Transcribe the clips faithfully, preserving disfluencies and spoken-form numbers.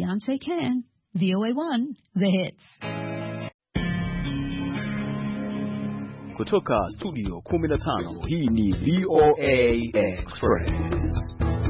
Beyonce can. V O A one, The Hits. Kutoka studio kumi na tano, hii ni V O A Express.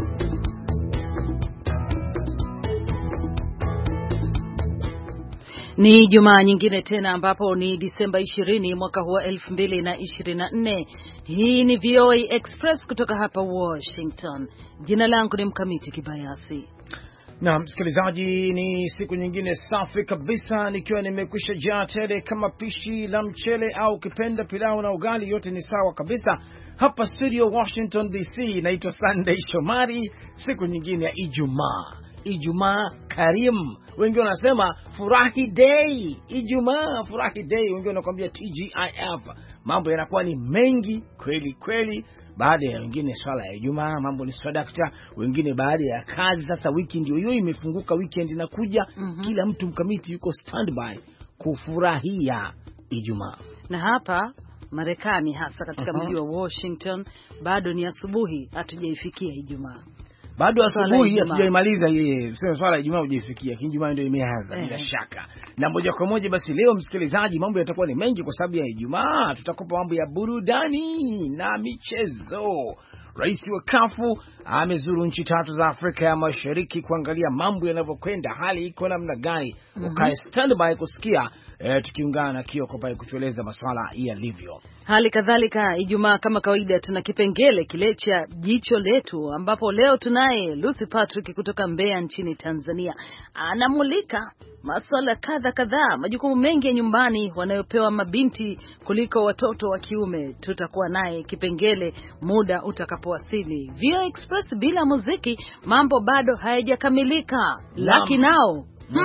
Ni Jumaa nyingine tena ambapo ni Disemba ishirini mwaka huu elfu mbili na ishirini na nne. Hii ni V O A Express kutoka hapa Washington. Jina langu ni Mkamiti Kibayasi. Na msikilizaji, ni siku nyingine safi kabisa nikiwa nimekwisha jaa tele kama pishi la mchele au kipenda pilau na ugali, yote ni sawa kabisa. Hapa studio Washington D C, naitwa Sunday Shomari. Siku nyingine ya Ijumaa. Ijumaa Karim. Wengine wanasema furahi day. Ijumaa furahi day. Wengine wanakuambia T G I F. Mambo yanakuwa ni mengi kweli kweli. Baada ya wengine swala ya Ijumaa, mambo ni sadakta. Wengine baada ya kazi, sasa wiki ndio hiyo imefunguka, weekend inakuja. Mm-hmm. Kila mtu Mkamiti yuko standby kufurahia Ijumaa. Na hapa Marekani, hasa katika mji wa Washington, bado ni asubuhi, hatujaifikia Ijumaa. Bado asubuhi hatujaimaliza yeye. Sema swala ya Ijumaa hujifikia. Ijumaa ndio imeanza bila shaka. Na moja kwa moja basi leo msikilizaji, mambo yatakuwa ni mengi kwa sababu ya Ijumaa. Tutakupa mambo ya burudani na michezo. Rais wa Kafu amezuru nchi tatu za Afrika ya Mashariki kuangalia mambo yanavyokwenda, hali iko namna gani. Mm -hmm. Ukae standby kusikia eh, tukiungana na Kioko pale kutueleza masuala yalivyo. Hali kadhalika Ijumaa kama kawaida tuna kipengele kile cha jicho letu, ambapo leo tunaye Lucy Patrick kutoka Mbeya nchini Tanzania. Anamulika masuala kadha kadha, majukumu mengi ya nyumbani wanayopewa mabinti kuliko watoto wa kiume. Tutakuwa naye kipengele muda utakapowasili. V O A Express bila muziki mambo bado hayajakamilika. Lucky Now.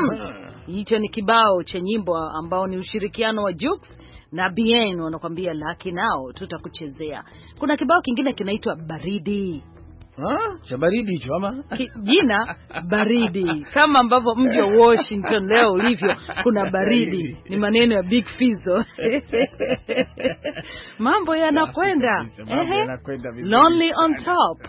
Hicho hmm. ni kibao cha nyimbo ambao ni ushirikiano wa Jux na Bien, wanakuambia Lucky Now, tutakuchezea. Kuna kibao kingine kinaitwa Baridi. Ah, cha baridi hicho ama? Jina Baridi. Kama ambavyo mji wa Washington leo ulivyo kuna baridi. Ni maneno ya Big Fizzo. Mambo yanakwenda. Mambo yanakwenda vizuri. Lonely on top.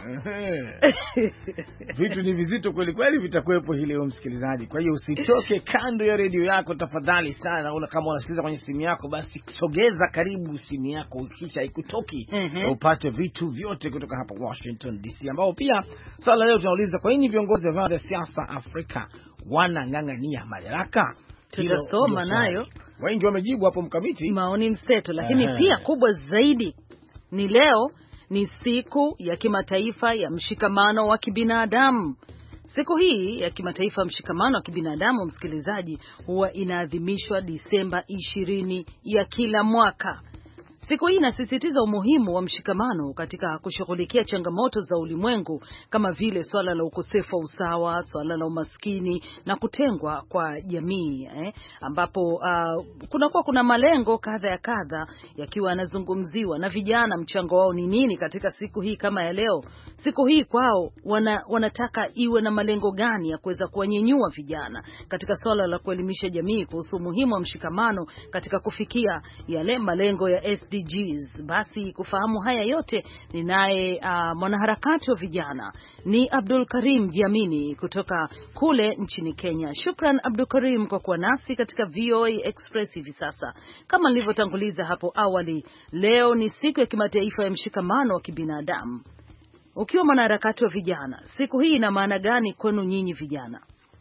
Vitu ni vizito kweli kweli vitakuwepo hii leo msikilizaji. Kwa hiyo usitoke kando ya redio yako tafadhali sana. Una kama unasikiliza kwenye simu yako, basi sogeza karibu simu yako kisha ikutoki. Uh-huh. Upate vitu vyote kutoka hapa Washington D C. Ambao pia swala leo tunauliza kwa nini viongozi wa vyama vya siasa Afrika wanang'ang'ania madaraka. Tutasoma nayo. Wengi wamejibu hapo Mkamiti. Maoni mseto, lakini Aha. pia kubwa zaidi ni leo ni siku ya kimataifa ya mshikamano wa kibinadamu. Siku hii ya kimataifa ya mshikamano wa kibinadamu, msikilizaji, huwa inaadhimishwa Disemba ishirini ya kila mwaka. Siku hii inasisitiza umuhimu wa mshikamano katika kushughulikia changamoto za ulimwengu kama vile swala la ukosefu wa usawa, swala la umaskini na kutengwa kwa jamii, eh, ambapo uh, kunakuwa kuna malengo kadha ya kadha yakiwa yanazungumziwa na vijana. Mchango wao ni nini katika siku hii kama ya leo? Siku hii kwao wana, wanataka iwe na malengo gani ya kuweza kuwanyenyua vijana katika swala la kuelimisha jamii kuhusu umuhimu wa mshikamano katika kufikia yale malengo ya S D Gs. Basi kufahamu haya yote ni naye uh, mwanaharakati wa vijana ni Abdul Karim Jiamini kutoka kule nchini Kenya. Shukran Abdul Karim kwa kuwa nasi katika V O A Express hivi sasa. Kama nilivyotanguliza hapo awali, leo ni siku ya kimataifa ya mshikamano wa kibinadamu. Ukiwa mwanaharakati wa vijana, siku hii ina maana gani kwenu nyinyi vijana?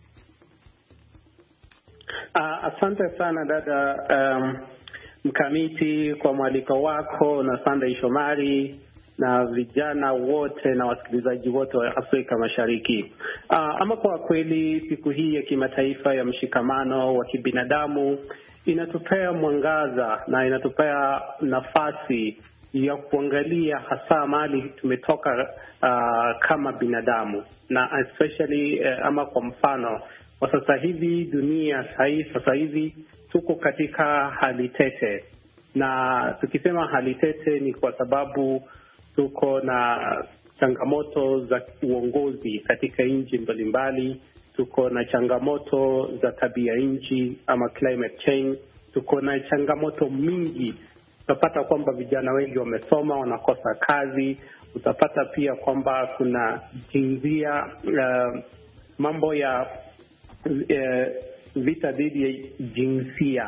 Uh, asante sana dada um, Mkamiti kwa mwaliko wako na Sunday Shomari na vijana wote na wasikilizaji wote wa Afrika Mashariki. Uh, ama kwa kweli siku hii ya kimataifa ya mshikamano wa kibinadamu inatupea mwangaza na inatupea nafasi ya kuangalia hasa mahali tumetoka uh, kama binadamu, na especially uh, ama kwa mfano kwa sasa hivi dunia sahi, sasa hivi tuko katika hali tete, na tukisema hali tete ni kwa sababu tuko na changamoto za uongozi katika nchi mbalimbali, tuko na changamoto za tabia nchi ama climate change, tuko na changamoto mingi. Utapata kwamba vijana wengi wamesoma wanakosa kazi, utapata pia kwamba kuna jinsia uh, mambo ya eh, vita dhidi ya jinsia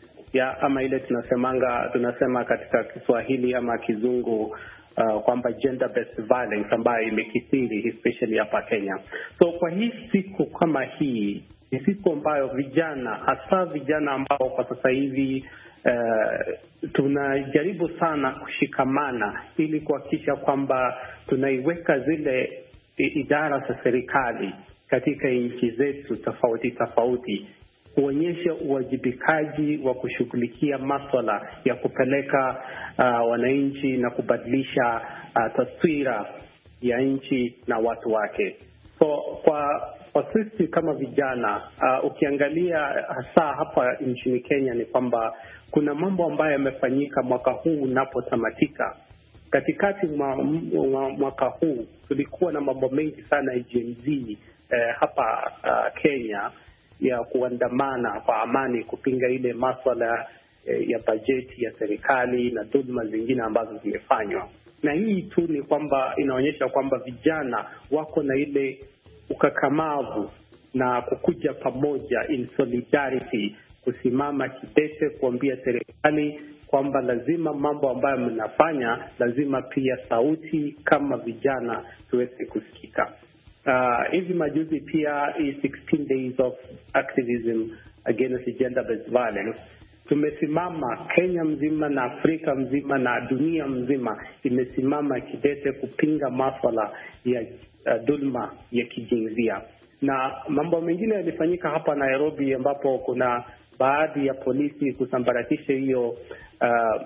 ya ama ile tunasemanga tunasema katika Kiswahili ama Kizungu uh, kwamba gender based violence ambayo imekithiri especially hapa Kenya. So kwa hii siku kama hii ni siku ambayo vijana, hasa vijana ambao kwa sasa hivi uh, tunajaribu sana kushikamana ili kuhakikisha kwamba tunaiweka zile idara za serikali katika nchi zetu tofauti tofauti kuonyesha uwajibikaji wa kushughulikia masuala ya kupeleka uh, wananchi na kubadilisha uh, taswira ya nchi na watu wake. So kwa kwa sisi kama vijana uh, ukiangalia hasa hapa nchini Kenya ni kwamba kuna mambo ambayo yamefanyika mwaka huu unapotamatika. Katikati mwa mwaka huu tulikuwa na mambo mengi sana ya Gen Z eh, hapa uh, Kenya ya kuandamana kwa amani kupinga ile masuala eh, ya bajeti ya serikali na dhuluma zingine ambazo zimefanywa. Na hii tu ni kwamba inaonyesha kwamba vijana wako na ile ukakamavu na kukuja pamoja in solidarity, kusimama kidete kuambia serikali kwamba lazima mambo ambayo mnafanya, lazima pia sauti kama vijana tuweze kusikika. Uh, hivi majuzi pia sixteen days of activism against gender-based violence, tumesimama Kenya mzima na Afrika mzima na dunia mzima imesimama kidete kupinga masuala ya uh, dhulma ya kijinsia. Na mambo mengine yalifanyika hapa Nairobi ambapo kuna baadhi ya polisi kusambaratisha hiyo uh,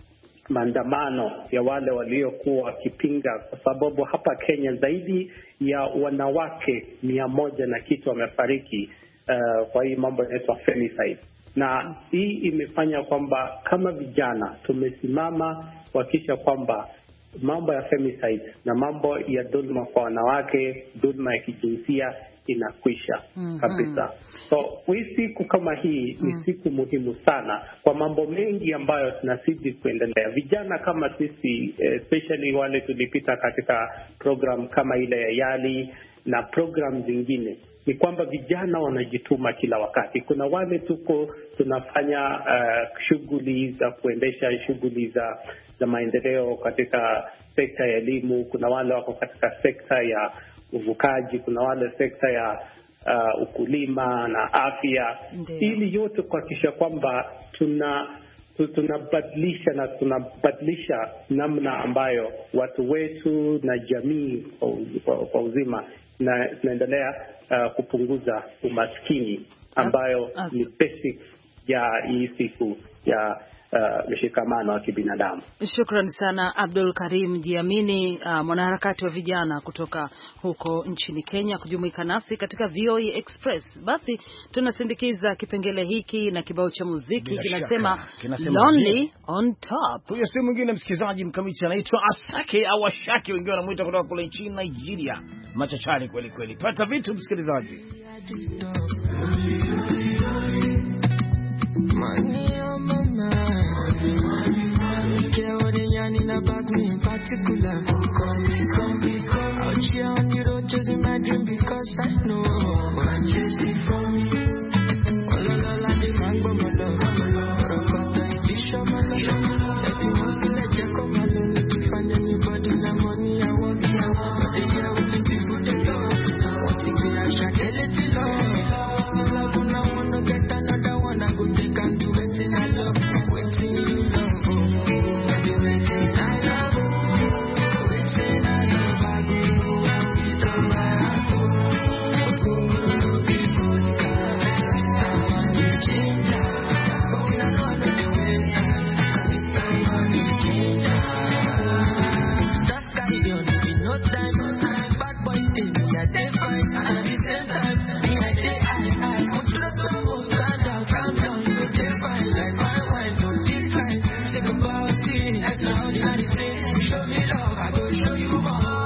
maandamano ya wale waliokuwa wakipinga, kwa sababu hapa Kenya zaidi ya wanawake mia moja na kitu wamefariki uh, kwa hii mambo yanaitwa femicide. Na hii imefanya kwamba kama vijana tumesimama kuhakikisha kwamba mambo ya femicide na mambo ya dhulma kwa wanawake, dhulma ya kijinsia inakwisha mm-hmm. kabisa. So hii siku kama hii mm. ni siku muhimu sana kwa mambo mengi ambayo tunazidi kuendelea. Vijana kama sisi, especially wale tulipita katika program kama ile ya YALI na program zingine, ni kwamba vijana wanajituma kila wakati. Kuna wale tuko tunafanya uh, shughuli za kuendesha shughuli za za maendeleo katika sekta ya elimu, kuna wale wako katika sekta ya uvukaji, kuna wale sekta ya uh, ukulima na afya. Ili yote kuhakikisha kwamba tuna tunabadilisha na tunabadilisha namna ambayo watu wetu na jamii kwa, kwa uzima na tunaendelea uh, kupunguza umaskini ambayo As ni basic ya hii siku ya Uh, mshikamano wa kibinadamu. Shukrani sana Abdul Karim Jiamini, uh, mwanaharakati wa vijana kutoka huko nchini Kenya, kujumuika nasi katika V O A Express. Basi tunasindikiza kipengele hiki na kibao cha muziki kinasema Lonely on Top. Huyo si mwingine msikilizaji, mkamiti anaitwa Asake au Ashake, wengine wanamuita kutoka kule nchini Nigeria. Machachari kweli kweli. Pata vitu msikilizaji. Money on my mind, money, money. Care what they yarning about me in particular. Call me, call me, call me. Out here on the road chasing my dream because I know I'm chasing for me. Oh la la la, the mango my love, my love. Rockata, fish on my love. Let you must let you come alone. If you find anybody the money I want, I want. But they hear what you people they love. What you do, I shall get it to love. Still love when I wanna get another one. I go take and do it in I love. Waiting you love. I do waiting I love. Waiting I love. I go know I will do my heart. Go no be good girl. This time I need change. Go na gonna do it. This time I need change. Just carry on, give no time. Bad boy thing, yeah they fine. At the same time, me I dey I I. Put the trouble, stand down, calm down. You dey fine like my wine, don't decline. Think about it, as long as it's place. Show me love, I go show you more.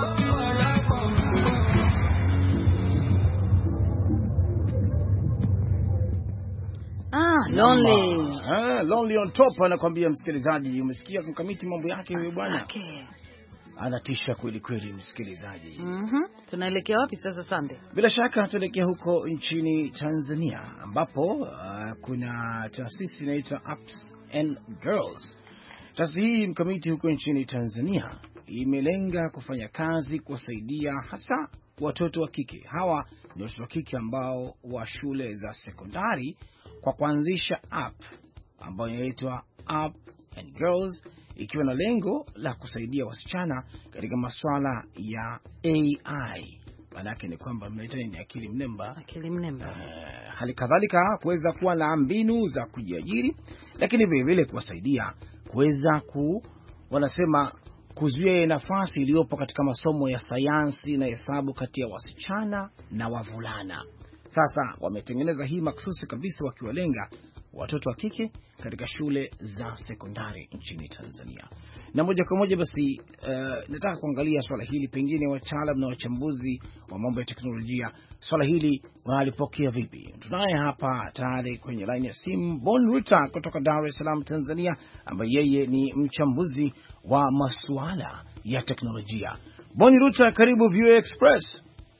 Ah, lonely. Ah, lonely on top anakuambia msikilizaji. Umesikia kumkamiti mambo yake huyo bwana? anatisha kweli kweli, msikilizaji. Mhm. Tunaelekea wapi sasa Sunday? Bila shaka tuelekea huko nchini Tanzania ambapo uh, kuna taasisi inaitwa Ups and Girls. Taasisi hii mkamiti huko nchini Tanzania imelenga kufanya kazi kuwasaidia hasa watoto wa kike. Hawa ni watoto wa kike ambao wa shule za sekondari kwa kuanzisha app ambayo inaitwa Up and Girls, ikiwa na lengo la kusaidia wasichana katika masuala ya A I. Maanake ni kwamba mnaita ni akili mnemba, akili mnemba. Uh, hali kadhalika kuweza kuwa na mbinu za kujiajiri, lakini vile vile kuwasaidia kuweza ku wanasema kuzuia nafasi iliyopo katika masomo ya sayansi na hesabu kati ya wasichana na wavulana. Sasa wametengeneza hii maksusi kabisa wakiwalenga watoto wa kike katika shule za sekondari nchini Tanzania. Na moja kwa moja basi uh, nataka kuangalia swala hili, pengine wataalamu na wachambuzi wa mambo ya teknolojia swala hili wanalipokea vipi. Tunaye hapa tayari kwenye line ya simu Bon Ruta kutoka Dar es Salaam Tanzania, ambaye yeye ni mchambuzi wa masuala ya teknolojia. Bon Ruta, karibu V O A Express.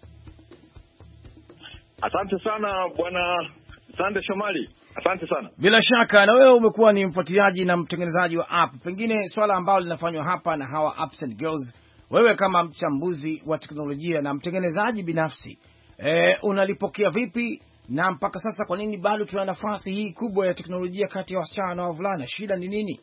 Asante sana bwana Sande Shomali. Asante sana. Bila shaka na wewe umekuwa ni mfuatiliaji na mtengenezaji wa app. Pengine swala ambalo linafanywa hapa na hawa Ups and Girls, wewe kama mchambuzi wa teknolojia na mtengenezaji binafsi, e, unalipokea vipi, na mpaka sasa kwa nini bado tuna nafasi hii kubwa ya teknolojia kati ya wasichana na wavulana? Shida ni nini?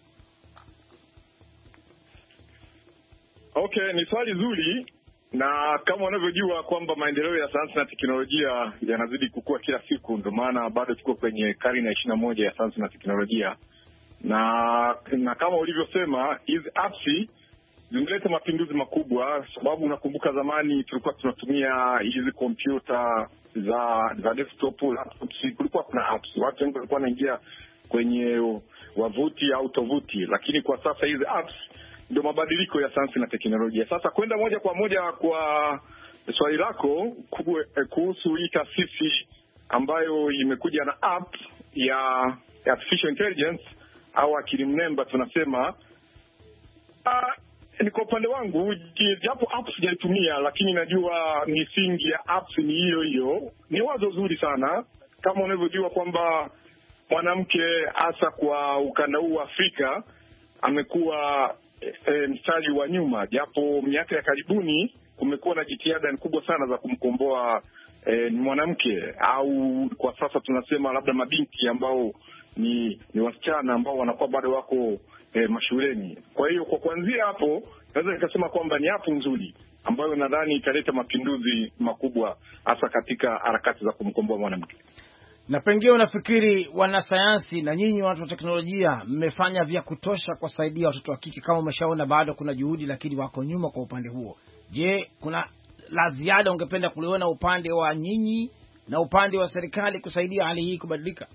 Okay, ni swali zuri, na kama unavyojua kwamba maendeleo ya sayansi na teknolojia yanazidi kukua kila siku, ndio maana bado tuko kwenye karne ya ishirini na moja ya sayansi na teknolojia. Na na kama ulivyosema, hizi apps zimeleta mapinduzi makubwa, sababu unakumbuka zamani tulikuwa tunatumia hizi kompyuta za za desktop, laptops, kulikuwa kuna apps. Watu wengi walikuwa wanaingia kwenye wavuti au tovuti, lakini kwa sasa hizi apps ndio mabadiliko ya sayansi na teknolojia. Sasa kwenda moja kwa moja kwa swali lako kuhusu hii taasisi ambayo imekuja na app ya artificial intelligence au akili mnemba tunasema, uh, ni kwa upande wangu, japo apps sijaitumia, lakini najua misingi ya apps ni hiyo hiyo. Ni wazo zuri sana, kama unavyojua kwamba mwanamke hasa kwa ukanda huu wa Afrika amekuwa E, mstari wa nyuma, japo miaka ya karibuni kumekuwa na jitihada kubwa sana za kumkomboa e, mwanamke, au kwa sasa tunasema labda mabinti ambao ni ni wasichana ambao wanakuwa bado wako e, mashuleni. Kwa hiyo kwa kuanzia hapo naweza nikasema kwamba ni hapo nzuri ambayo nadhani italeta mapinduzi makubwa hasa katika harakati za kumkomboa mwanamke. Na pengine unafikiri wanasayansi na nyinyi watu wa teknolojia mmefanya vya kutosha kuwasaidia watoto wa kike? Kama umeshaona bado kuna juhudi lakini wako nyuma kwa upande huo, je, kuna la ziada ungependa kuliona upande wa nyinyi na upande wa serikali kusaidia hali hii kubadilika?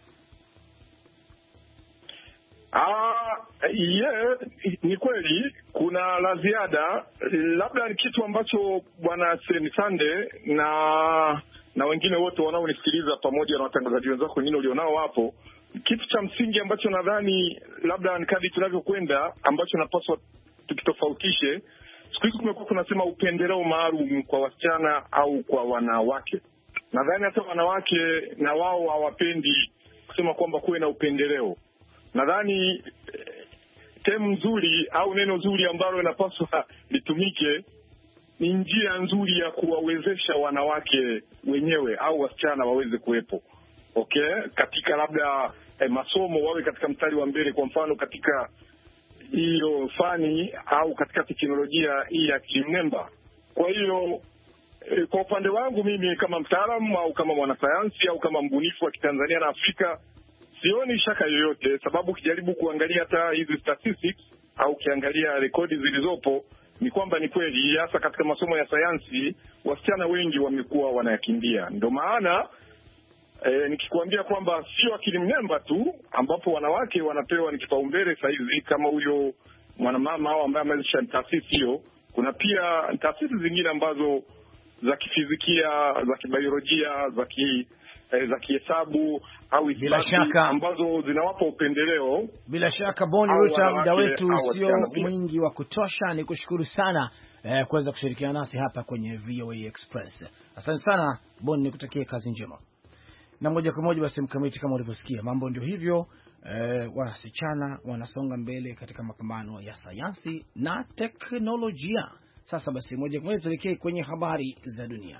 Ah, yeah, ni kweli kuna la ziada. Labda ni kitu ambacho bwana Sende na na wengine wote wanaonisikiliza pamoja na watangazaji wenzako wengine ulionao hapo, kitu cha msingi ambacho nadhani labda ni kadri tunavyokwenda ambacho napaswa tukitofautishe. Siku hizi kumekuwa kunasema upendeleo maalum kwa wasichana au kwa wanawake. Nadhani hata wanawake na wao hawapendi kusema kwamba kuwe na upendeleo. Nadhani temu nzuri au neno nzuri ambalo linapaswa litumike ni njia nzuri ya kuwawezesha wanawake wenyewe au wasichana waweze kuwepo, okay, katika labda eh, masomo, wawe katika mstari wa mbele, kwa mfano katika hiyo fani au katika teknolojia hii ya kimnemba. Kwa hiyo eh, kwa upande wangu mimi kama mtaalamu au kama mwanasayansi au kama mbunifu wa Kitanzania na Afrika, sioni shaka yoyote, sababu ukijaribu kuangalia hata hizi statistics au kiangalia rekodi zilizopo ni kwamba ni kweli hasa katika masomo ya sayansi wasichana wengi wamekuwa wanayakimbia. Ndio maana e, nikikwambia kwamba sio akili mnemba tu ambapo wanawake wanapewa ni kipaumbele sasa hivi kama huyo mwanamama au ambaye ameanzisha taasisi hiyo, kuna pia taasisi zingine ambazo za kifizikia, za kibiolojia, za ki eh, za kihesabu au isabati ambazo zinawapa upendeleo. Bila shaka Boni Ruta, muda wetu sio mwingi wa kutosha. Nikushukuru sana eh, kuweza kushirikiana nasi hapa kwenye V O A Express. Asante sana Boni, nikutakie kazi njema. Na moja kwa moja basi Mkamiti, kama ulivyosikia mambo ndio hivyo, eh, wasichana wanasonga mbele katika mapambano ya sayansi na teknolojia. Sasa basi moja kwa moja tuelekee kwenye habari za dunia.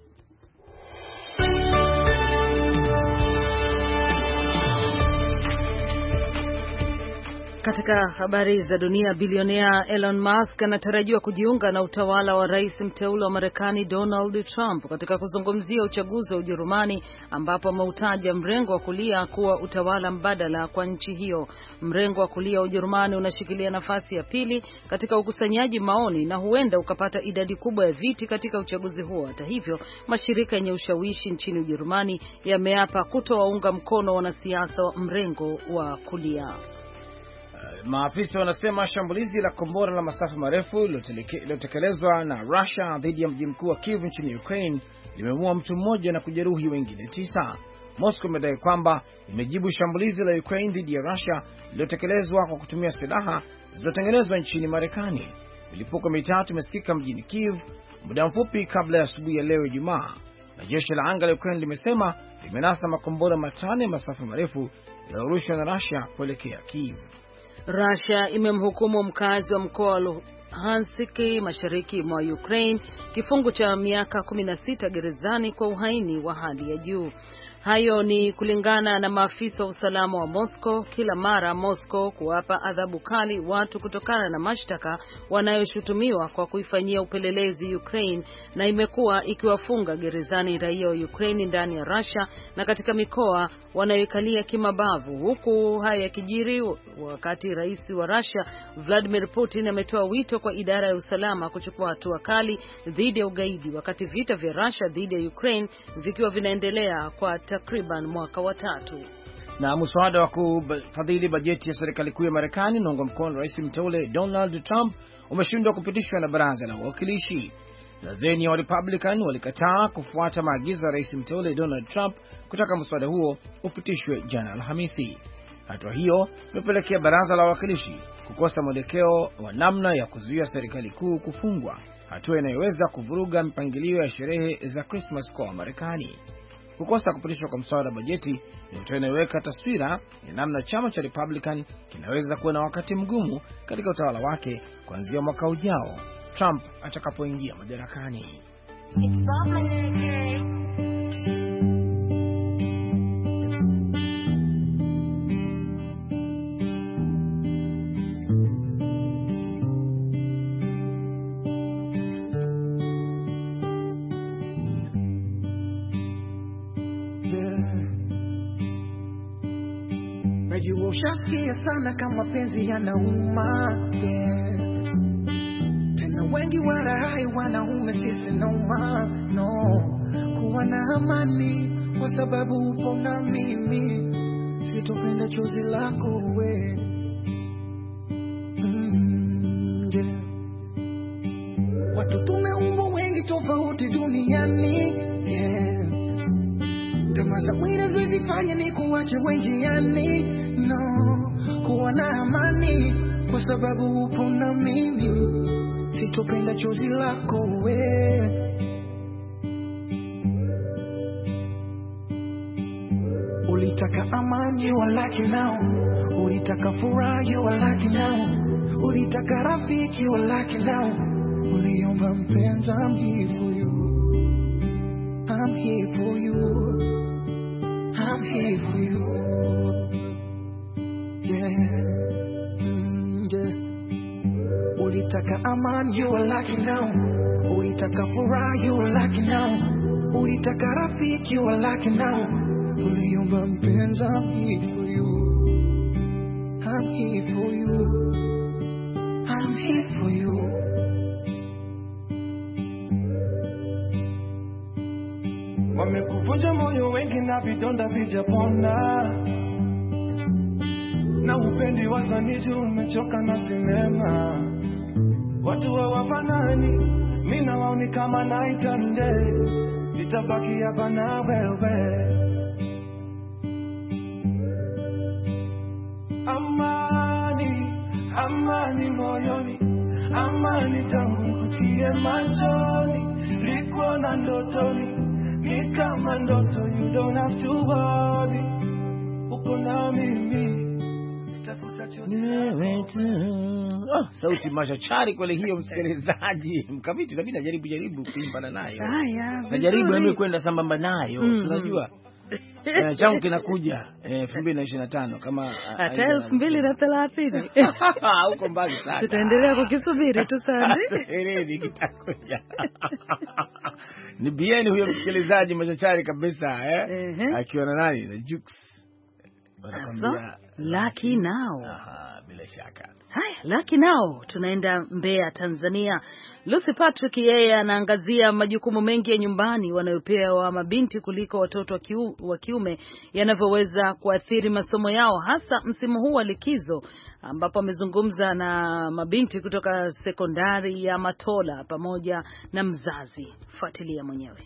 Katika habari za dunia, bilionea Elon Musk anatarajiwa kujiunga na utawala wa rais mteule wa Marekani Donald Trump katika kuzungumzia uchaguzi wa Ujerumani, ambapo ameutaja mrengo wa kulia kuwa utawala mbadala kwa nchi hiyo. Mrengo wa kulia wa Ujerumani unashikilia nafasi ya pili katika ukusanyaji maoni na huenda ukapata idadi kubwa ya viti katika uchaguzi huo. Hata hivyo, mashirika yenye ushawishi nchini Ujerumani yameapa kutowaunga mkono wanasiasa wa mrengo wa kulia. Maafisa wanasema shambulizi la kombora la masafa marefu lilotekelezwa na Russia dhidi ya mji mkuu wa Kiev nchini Ukraine limeua mtu mmoja na kujeruhi wengine tisa. Moscow imedai kwamba imejibu shambulizi la Ukraine dhidi ya Russia lilotekelezwa kwa kutumia silaha zilizotengenezwa nchini Marekani. Milipuko mitatu imesikika mjini Kiev muda mfupi kabla ya asubuhi ya leo Ijumaa, na jeshi la anga la Ukraine limesema limenasa makombora matano ya masafa marefu yaliyorushwa na Russia kuelekea Kiev. Russia imemhukumu mkazi wa mkoa wa Luhansk mashariki mwa Ukraine kifungo cha miaka kumi na sita gerezani kwa uhaini wa hali ya juu. Hayo ni kulingana na maafisa wa usalama wa Moscow. Kila mara Moscow kuwapa adhabu kali watu kutokana na mashtaka wanayoshutumiwa kwa kuifanyia upelelezi Ukraine, na imekuwa ikiwafunga gerezani raia wa Ukraine ndani ya Russia na katika mikoa wanayoikalia kimabavu. Huku haya yakijiri, wakati rais wa Russia Vladimir Putin ametoa wito kwa idara ya usalama kuchukua hatua kali dhidi ya ugaidi, wakati vita vya Russia dhidi ya Ukraine vikiwa vinaendelea kwa takriban mwaka wa tatu. Na mswada wa kufadhili bajeti ya serikali kuu ya Marekani unaoungwa mkono rais mteule Donald Trump umeshindwa kupitishwa na baraza la wawakilishi. Dazeni ya wa Republican walikataa kufuata maagizo ya rais mteule Donald Trump kutaka mswada huo upitishwe jana Alhamisi. Hatua hiyo imepelekea baraza la wawakilishi kukosa mwelekeo wa namna ya kuzuia serikali kuu kufungwa, hatua inayoweza kuvuruga mpangilio ya sherehe za Christmas kwa Marekani. Kukosa kupitishwa kwa mswada wa bajeti ni hatua inayoweka taswira ya namna chama cha Republican kinaweza kuwa na wakati mgumu katika utawala wake kuanzia mwaka ujao Trump atakapoingia madarakani. Najua ushasikia sana kama penzi yanauma, yeah. Tena wengi warahi wanaume sisi nauma, no. Kuwa na amani kwa sababu upo na mimi, sitopenda chozi lako we, mm, yeah. Watu tumeumbwa wengi tofauti duniani, yeah. Kama za mwina zwezifanya ni kuwache wenjiani, no. Kuwa na amani kwa sababu upo na mimi, sitopenda chozi lako we. Ulitaka amani you are lucky now, ulitaka furaha you are lucky now, ulitaka rafiki you are lucky now, uliomba mpenzi. I'm here for you, I'm here for you, I'm here for you, yeah, mm, yeah. Ulitaka amani you are lucky now, ulitaka furaha you are lucky now, ulitaka rafiki you are lucky now, uliomba mpenzi. I'm here for you, I'm here for you, I'm here for you. Wamekuvunja moyo wengi na vidonda vijapona, na upendi wasanii umechoka na sinema. Watu hawafanani, mimi na wao ni kama night and day, nitabaki hapa na wewe. niingie machoni, liko na ndotoni, ni kama ndoto, you don't have to worry, uko na mimi. Oh, sauti machachari kweli hiyo msikilizaji. Mkamiti labda najaribu jaribu kuimbana nayo. Haya, najaribu na mimi kwenda sambamba nayo, mm-hmm. Unajua eh, changu kinakuja eh, elfu mbili na ishirini na tano kama hata elfu mbili na thelathini huko mbali sana. Tutaendelea kukisubiri tu sana. Eleni kitakuja. Ni bien huyo msikilizaji machachari kabisa eh, uh-huh. Akiwa na nani na Jux. Wanakwambia Lucky Now. Aha, bila shaka. Haya, Lucky Now tunaenda Mbeya, Tanzania. Lucy Patrick yeye anaangazia majukumu mengi ya nyumbani wanayopewa mabinti kuliko watoto wa kiume yanavyoweza kuathiri masomo yao, hasa msimu huu wa likizo, ambapo amezungumza na mabinti kutoka sekondari ya Matola pamoja na mzazi. Fuatilia mwenyewe.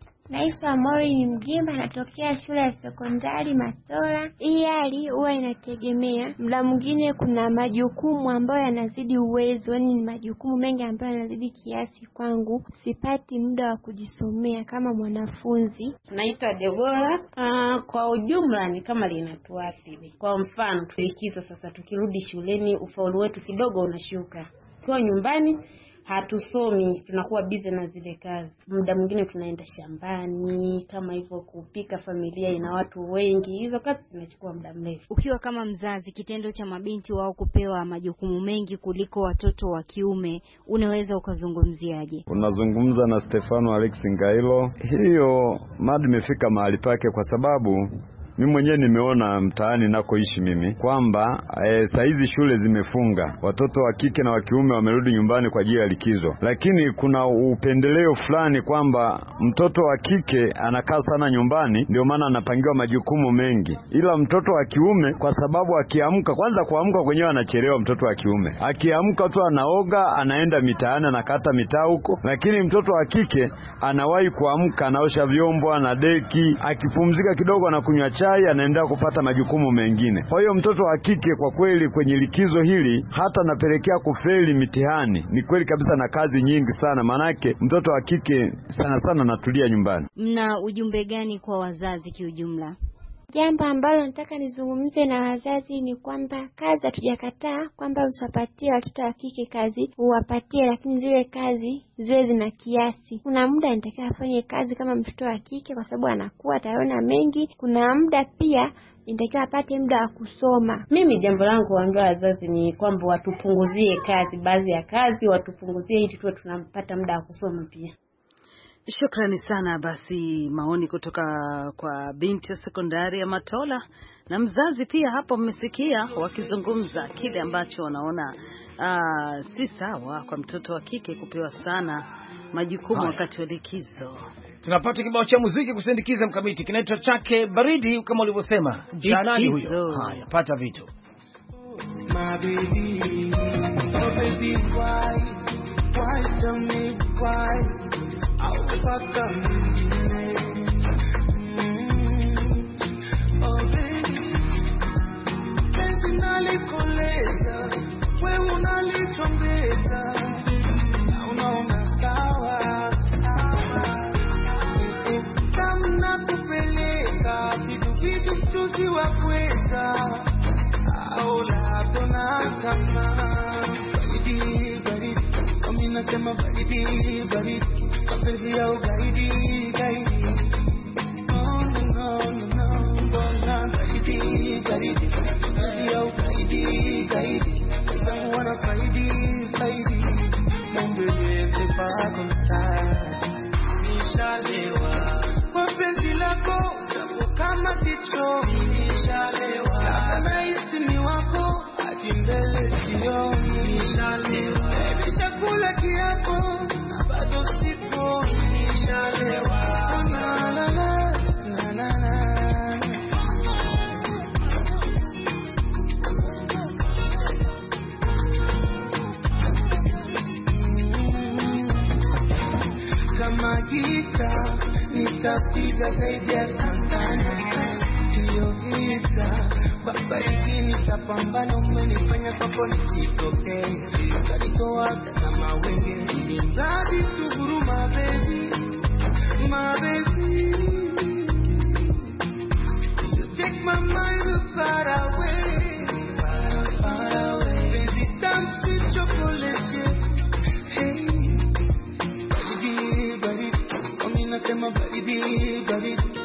Naitwa Maureen Mgimba, natokea shule ya sekondari Matola. Hii hali huwa inategemea. Muda mwingine kuna majukumu ambayo yanazidi uwezo, yani ni majukumu mengi ambayo yanazidi kiasi kwangu. Sipati muda wa kujisomea kama mwanafunzi. Naitwa Debora. Uh, kwa ujumla ni kama linatuathiri. Kwa mfano, tulikizo sasa, tukirudi shuleni ufaulu wetu kidogo unashuka. Kwa nyumbani hatusomi, tunakuwa busy na zile kazi. Muda mwingine tunaenda shambani, kama hivyo kupika, familia ina watu wengi, hizo kazi zinachukua muda mrefu. Ukiwa kama mzazi, kitendo cha mabinti wao kupewa majukumu mengi kuliko watoto wa kiume, unaweza ukazungumziaje? Unazungumza na Stefano Alex Ngailo. Hiyo mada imefika mahali pake kwa sababu mimi mwenyewe nimeona mtaani nakoishi mimi kwamba e, saa hizi shule zimefunga, watoto wa kike na wa kiume wamerudi nyumbani kwa ajili ya likizo, lakini kuna upendeleo fulani kwamba mtoto wa kike anakaa sana nyumbani, ndio maana anapangiwa majukumu mengi, ila mtoto wa kiume kwa sababu akiamka, kwanza kuamka kwenyewe anachelewa. Mtoto wa kiume akiamka tu anaoga, anaenda mitaani, anakata mitaa huko, lakini mtoto wa kike anawahi kuamka, anaosha vyombo, anadeki, akipumzika kidogo anakunywa chai, anaendelea kupata majukumu mengine. Kwa hiyo mtoto wa kike kwa kweli kwenye likizo hili hata napelekea kufeli mitihani. Ni kweli kabisa, na kazi nyingi sana, manake mtoto wa kike sana sana natulia nyumbani. Mna ujumbe gani kwa wazazi kiujumla? Jambo ambalo nataka nizungumze na wazazi ni kwamba kazi hatujakataa kwamba usapatie watoto wa kike kazi, uwapatie, lakini zile kazi ziwe zina kiasi. Kuna muda nitakiwa afanye kazi kama mtoto wa kike kwa sababu anakuwa ataona mengi. Kuna muda pia nitakiwa apate muda wa kusoma. Mimi jambo langu waambia wazazi ni kwamba watupunguzie kazi, baadhi ya kazi watupunguzie ili tuwe tunampata muda wa kusoma pia. Shukrani sana. Basi maoni kutoka kwa binti ya sekondari ya Matola na mzazi pia hapo mmesikia wakizungumza kile ambacho wanaona aa, si sawa kwa mtoto wa kike kupewa sana majukumu wakati wa likizo. Tunapata kibao cha muziki kusindikiza Mkamiti, kinaitwa chake Baridi kama ulivyosema. Janani huyo. Haya, pata vitu. My baby, oh baby, why, why tell me why? I'll fuck up. Oh baby, penzi nalikoleza, wewe unalichombeza, na unaona sawa. Kama nakupeleka vitu vitu tuzi wa kweza, au labda natamani baridi baridi, kama nasema baridi baridi, mapenzi ya ugaidi gaidi. No no no no, mbona baridi baridi, mapenzi ya ugaidi gaidi, zangu wana faidi faidi, mbele sepa konsa. Nishalewa mapenzi lako kama kicho, nishalewa kama hisi ni wako hadi mbele sio. Nishalewa nimeshakula kiapo na bado sipo. Nishalewa na na na na na na. Kama gita nitapiga zaidi ya Santana, hiyo vita baba hiki nitapambana, umenifanya kwako nisitokee, utanitoa back and my wing. Daddy to guru my baby, my baby. You take my mind far away, far, far away. Baby, dance with chocolate. Hey, baridi, baridi. Come in and say my baridi, baridi.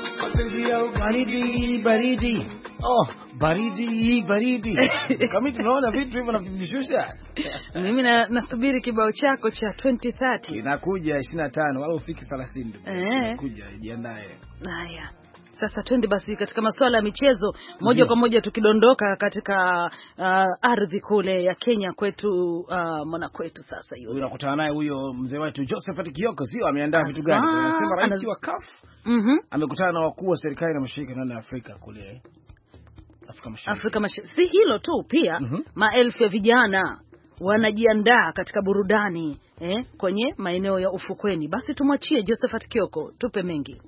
Baridi, baridi. Oh, baridi, baridi. Kama tunaona vitu hivyo navishusha. Mimi na nasubiri kibao chako cha twenty thirty. Inakuja ishirini na tano wala ufiki thelathini. Eh. Inakuja, jiandae. Haya. Sasa twende basi katika masuala ya michezo moja kwa moja tukidondoka katika uh, ardhi kule ya Kenya kwetu, uh, mwana kwetu sasa yule. Unakutana naye huyo mzee wetu Josephat Kioko, sio ameandaa vitu gani? Anasema rais Anaz... wa C A F Mhm. amekutana na wakuu wa serikali na mashirika ndani ya Afrika kule. Afrika Mashariki. Afrika Mashariki. Si hilo tu pia, mm -hmm. maelfu ya vijana wanajiandaa katika burudani eh, kwenye maeneo ya ufukweni. Basi tumwachie Josephat Kioko tupe mengi.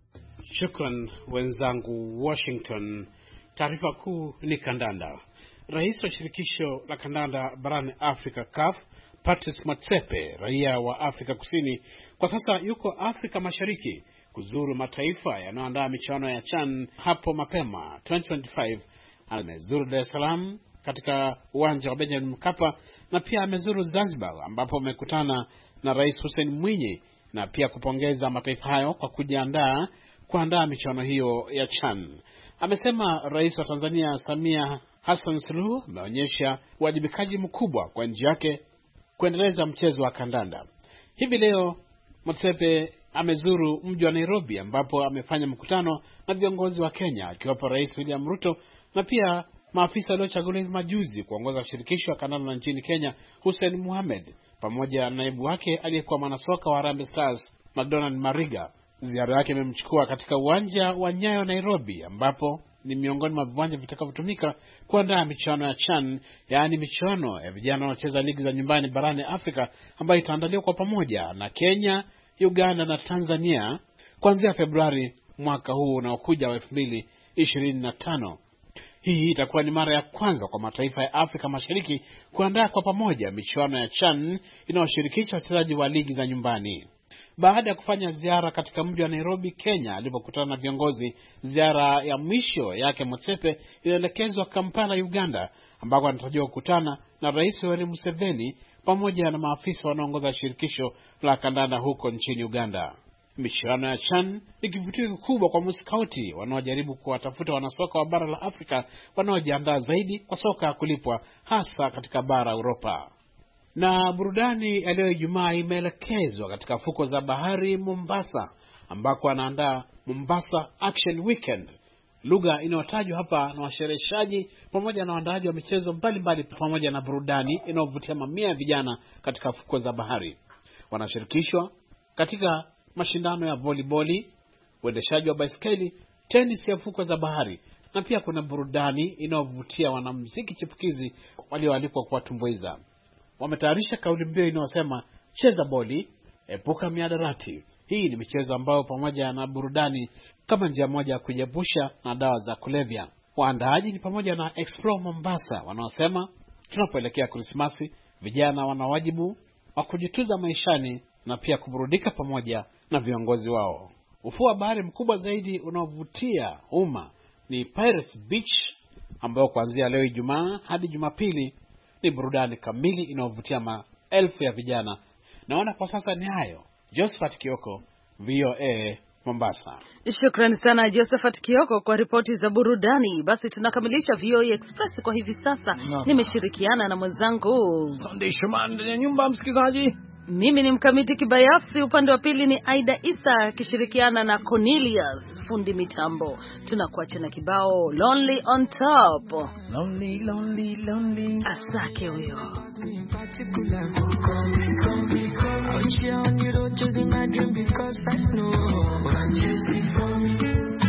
Shukran wenzangu Washington. Taarifa kuu ni kandanda. Rais wa shirikisho la kandanda barani Afrika C A F, Patrice Motsepe, raia wa Afrika Kusini, kwa sasa yuko Afrika Mashariki kuzuru mataifa yanayoandaa michuano ya CHAN hapo mapema twenty twenty-five. Amezuru Dar es Salaam katika uwanja wa Benjamin Mkapa na pia amezuru Zanzibar ambapo amekutana na Rais Hussein Mwinyi na pia kupongeza mataifa hayo kwa kujiandaa kuandaa michuano hiyo ya CHAN. Amesema Rais wa Tanzania Samia Hassan Suluhu ameonyesha uwajibikaji mkubwa kwa nchi yake kuendeleza mchezo wa kandanda. Hivi leo Motsepe amezuru mji wa Nairobi ambapo amefanya mkutano na viongozi wa Kenya akiwapo Rais William Ruto na pia maafisa waliochaguliwa majuzi kuongoza shirikisho la kandanda nchini Kenya Hussein Mohamed pamoja na naibu wake aliyekuwa mwanasoka wa Harambee Stars McDonald Mariga. Ziara yake imemchukua katika uwanja wa Nyayo Nairobi ambapo ni miongoni mwa viwanja vitakavyotumika kuandaa michuano ya CHAN, yaani michuano ya vijana wanaocheza ligi za nyumbani barani Afrika ambayo itaandaliwa kwa pamoja na Kenya, Uganda na Tanzania kuanzia Februari mwaka huu unaokuja wa elfu mbili ishirini na tano. Hii itakuwa ni mara ya kwanza kwa mataifa ya Afrika Mashariki kuandaa kwa pamoja michuano ya CHAN inayoshirikisha wachezaji wa ligi za nyumbani. Baada ya kufanya ziara katika mji wa Nairobi, Kenya, alipokutana na viongozi, ziara ya mwisho yake Motsepe ilielekezwa Kampala, Uganda, ambako anatarajiwa kukutana na Rais Yoweri Museveni pamoja na maafisa wanaoongoza shirikisho la kandanda huko nchini Uganda. Michuano ya CHAN ni kivutio kikubwa kwa maskauti wanaojaribu kuwatafuta wanasoka wa bara la Afrika wanaojiandaa zaidi kwa soka ya kulipwa hasa katika bara Europa. Na burudani ya leo Ijumaa imeelekezwa katika fuko za bahari Mombasa ambako anaandaa Mombasa Action Weekend, lugha inayotajwa hapa na washereheshaji pamoja na waandaaji wa michezo mbalimbali pamoja na burudani inayovutia mamia ya vijana katika fuko za bahari. Wanashirikishwa katika mashindano ya volleyball, uendeshaji wa baiskeli, tennis ya fuko za bahari na pia kuna burudani inayovutia wanamuziki chipukizi walioalikwa kuwatumbuiza. Wametayarisha kauli mbiu inayosema cheza boli, epuka miadarati. Hii ni michezo ambayo pamoja na burudani kama njia moja ya kujiepusha na dawa za kulevya. Waandaaji ni pamoja na Explore Mombasa wanaosema tunapoelekea Krismasi, vijana wana wajibu wa kujitunza maishani na pia kuburudika pamoja na viongozi wao. Ufuo wa bahari mkubwa zaidi unaovutia umma ni Pirates Beach ambao kuanzia leo Ijumaa hadi Jumapili ni burudani kamili inayovutia maelfu ya vijana. Naona kwa sasa ni hayo. Josephat Kioko, V O A Mombasa. Shukrani sana Josephat Kioko kwa ripoti za burudani. Basi tunakamilisha V O A Express kwa hivi sasa. No. Nimeshirikiana na mwenzangu Sunday Shuman ndani ya nyumba msikilizaji. Mimi ni Mkamiti Kibayasi, upande wa pili ni Aida Isa akishirikiana na Cornelius fundi mitambo. Tunakuacha na kibao Lonely on Top. Lonely, lonely, lonely. Asake huyo. Out here on the road chasing my dream because I know one chasing for me.